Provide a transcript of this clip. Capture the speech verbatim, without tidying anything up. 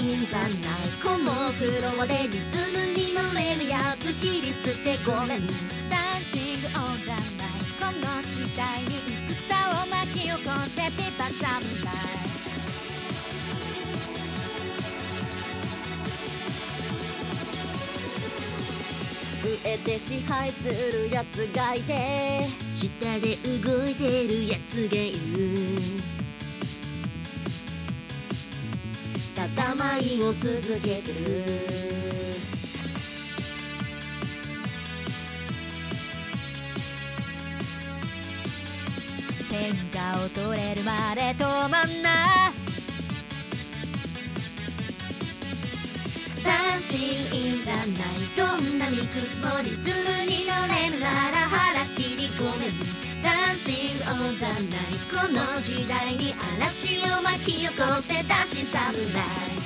インザナイこのフロアでリズムに乗れるやつ切り捨てごめん。ダンシングオンザナイこの時代に戦を巻き起こせピパサムライ。上で支配するやつがいて下で動いてるやつがいる。戦いを続けてる。天下を取れるまで止まんな。Dancing in the night どんなミックスもリズムに乗れるなら腹切り込める。 Dancing on the night この時代に嵐を巻き起こせダンシングサムライ。